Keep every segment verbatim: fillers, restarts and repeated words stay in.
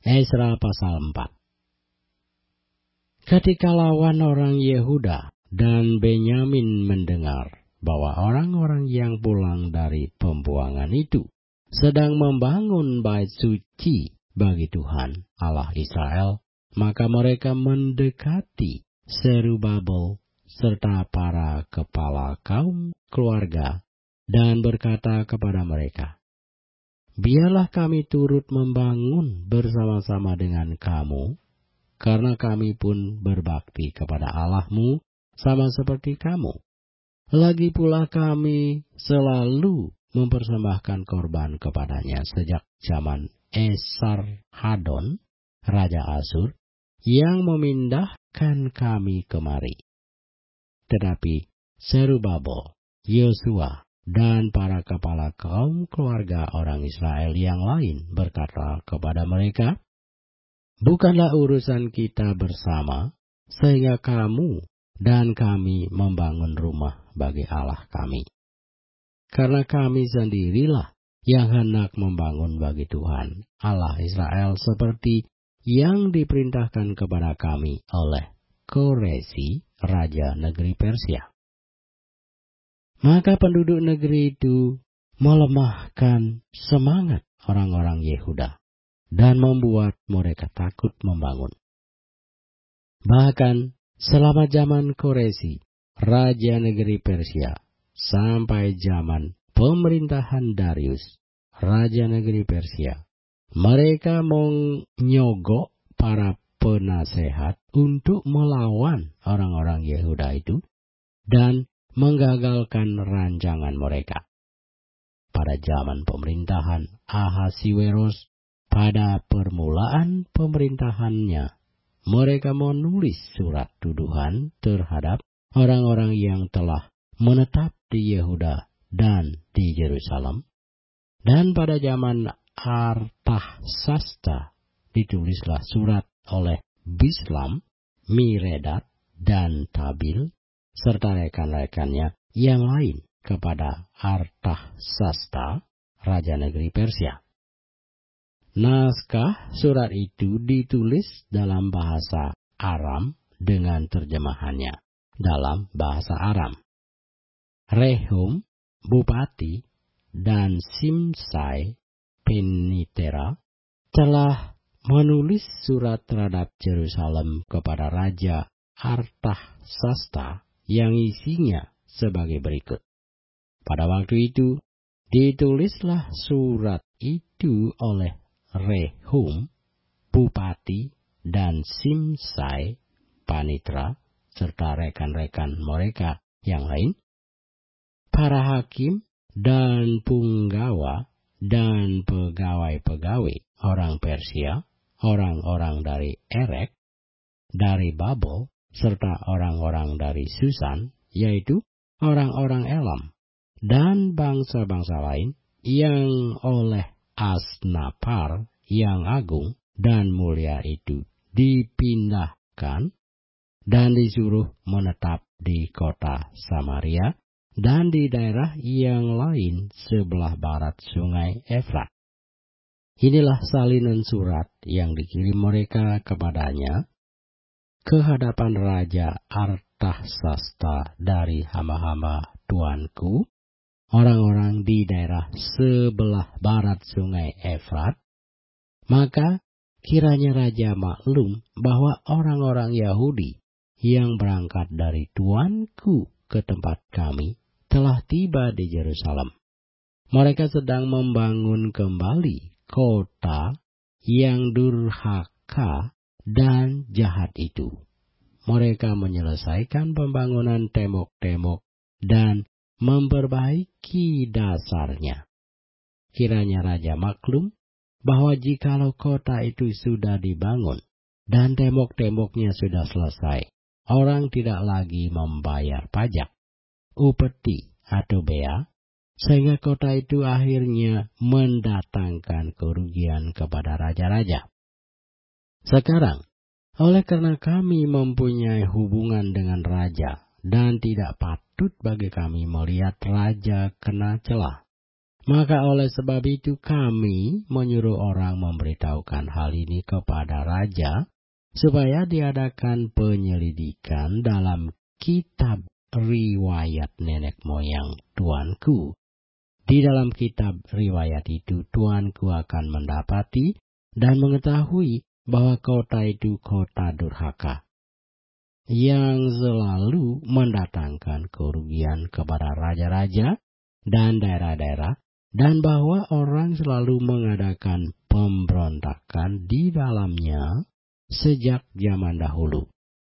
Esra pasal empat. Ketika lawan orang Yehuda dan Benyamin mendengar bahwa orang-orang yang pulang dari pembuangan itu sedang membangun bait suci bagi Tuhan Allah Israel, maka mereka mendekati Zerubabel serta para kepala kaum keluarga dan berkata kepada mereka, "Biarlah kami turut membangun bersama-sama dengan kamu, karena kami pun berbakti kepada Allahmu sama seperti kamu. Lagi pula kami selalu mempersembahkan korban kepadanya sejak zaman Esarhadon, Raja Asur, yang memindahkan kami kemari." Tetapi Zerubabel, Yosua, dan para kepala kaum keluarga orang Israel yang lain berkata kepada mereka, "Bukanlah urusan kita bersama, sehingga kamu dan kami membangun rumah bagi Allah kami. Karena kami sendirilah yang hendak membangun bagi Tuhan Allah Israel seperti yang diperintahkan kepada kami oleh Koresi, Raja negeri Persia." Maka penduduk negeri itu melemahkan semangat orang-orang Yehuda dan membuat mereka takut membangun. Bahkan selama zaman Koresi, Raja negeri Persia, sampai zaman pemerintahan Darius, Raja negeri Persia, mereka menyogok para penasehat untuk melawan orang-orang Yehuda itu dan menggagalkan rancangan mereka. Pada zaman pemerintahan Ahasiweros, pada permulaan pemerintahannya, mereka menulis surat tuduhan terhadap orang-orang yang telah menetap di Yehuda dan di Yerusalem. Dan pada zaman Artahsasta ditulislah surat oleh Bislam, Miredat, dan Tabil, serta rekan-rekannya yang lain kepada Artahsasta, Raja negeri Persia. Naskah surat itu ditulis dalam bahasa Aram dengan terjemahannya dalam bahasa Aram. Rehum, bupati, dan Simsai, penitera, telah menulis surat terhadap Yerusalem kepada Raja Artahsasta yang isinya sebagai berikut. Pada waktu itu, ditulislah surat itu oleh Rehum, bupati, dan Simsai, panitra, serta rekan-rekan mereka yang lain, para hakim dan punggawa dan pegawai-pegawai orang Persia, orang-orang dari Erek, dari Babel, serta orang-orang dari Susan, yaitu orang-orang Elam, dan bangsa-bangsa lain yang oleh Asnapar yang agung dan mulia itu dipindahkan dan disuruh menetap di kota Samaria dan di daerah yang lain sebelah barat sungai Efrat. Inilah salinan surat yang dikirim mereka kepadanya ke hadapan Raja Artahsasta dari hamba-hamba tuanku, orang-orang di daerah sebelah barat sungai Efrat. Maka kiranya Raja maklum bahwa orang-orang Yahudi yang berangkat dari tuanku ke tempat kami telah tiba di Yerusalem. Mereka sedang membangun kembali kota yang durhaka dan jahat itu. Mereka menyelesaikan pembangunan tembok-tembok dan memperbaiki dasarnya. Kiranya Raja maklum bahwa jikalau kota itu sudah dibangun dan tembok-temboknya sudah selesai, orang tidak lagi membayar pajak, upeti atau bea, sehingga kota itu akhirnya mendatangkan kerugian kepada raja-raja. Sekarang, oleh karena kami mempunyai hubungan dengan raja dan tidak patut bagi kami melihat raja kena celah, Maka oleh sebab itu kami menyuruh orang memberitahukan hal ini kepada raja, supaya diadakan penyelidikan dalam kitab riwayat nenek moyang tuanku. Di dalam kitab riwayat itu tuanku akan mendapati dan mengetahui bahwa kota itu kota durhaka, yang selalu mendatangkan kerugian kepada raja-raja dan daerah-daerah, dan bahwa orang selalu mengadakan pemberontakan di dalamnya sejak zaman dahulu.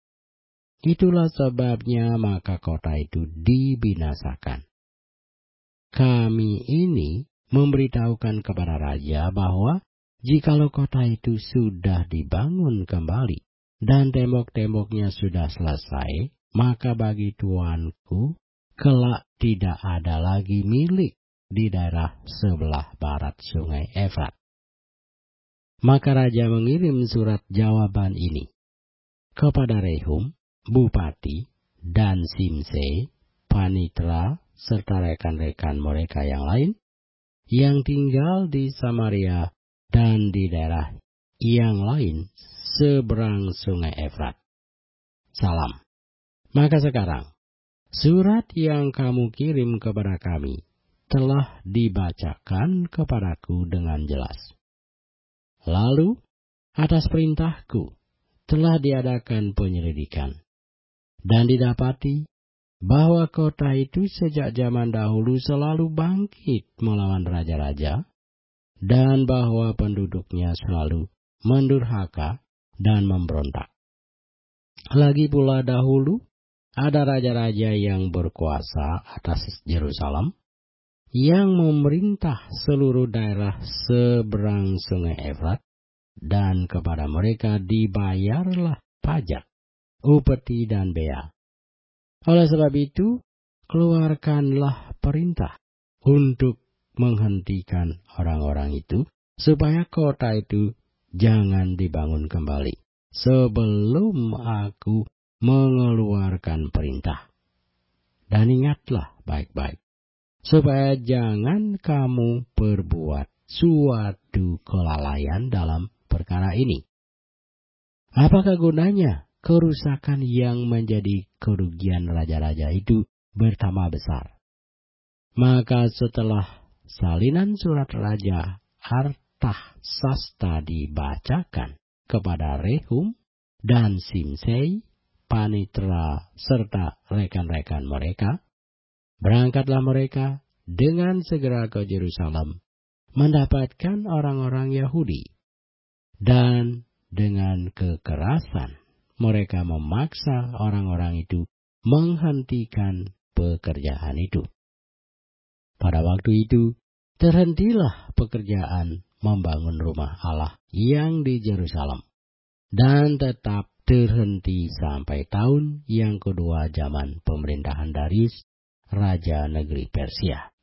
Itulah sebabnya maka kota itu dibinasakan. Kami ini memberitahukan kepada raja bahwa jikalau kota itu sudah dibangun kembali dan tembok-temboknya sudah selesai, maka bagi tuanku kelak tidak ada lagi milik di daerah sebelah barat sungai Efrat. Maka raja mengirim surat jawaban ini kepada Rehum, bupati, dan Simsei, panitra, serta rekan-rekan mereka yang lain, yang tinggal di Samaria dan di daerah yang lain seberang sungai Efrat. Salam. Maka sekarang, surat yang kamu kirim kepada kami telah dibacakan kepadaku dengan jelas. Lalu, atas perintahku, telah diadakan penyelidikan, dan didapati bahwa kota itu sejak zaman dahulu selalu bangkit melawan raja-raja, dan bahwa penduduknya selalu mendurhaka dan memberontak. Lagi pula dahulu, ada raja-raja yang berkuasa atas Yerusalem, yang memerintah seluruh daerah seberang sungai Efrat, dan kepada mereka dibayarlah pajak, upeti, dan bea. Oleh sebab itu, keluarkanlah perintah untuk menghentikan orang-orang itu, supaya kota itu jangan dibangun kembali, sebelum aku mengeluarkan perintah. Dan ingatlah baik-baik, supaya jangan kamu berbuat suatu kelalaian dalam perkara ini. Apakah gunanya kerusakan yang menjadi kerugian raja-raja itu bertambah besar? Maka setelah salinan surat Raja Artahsasta dibacakan kepada Rehum dan Simsei, panitra, serta rekan-rekan mereka, berangkatlah mereka dengan segera ke Yerusalem mendapatkan orang-orang Yahudi, dan dengan kekerasan mereka memaksa orang-orang itu menghentikan pekerjaan itu. Pada waktu itu, terhentilah pekerjaan membangun rumah Allah yang di Yerusalem, dan tetap terhenti sampai tahun yang kedua zaman pemerintahan Darius, Raja Negeri Persia.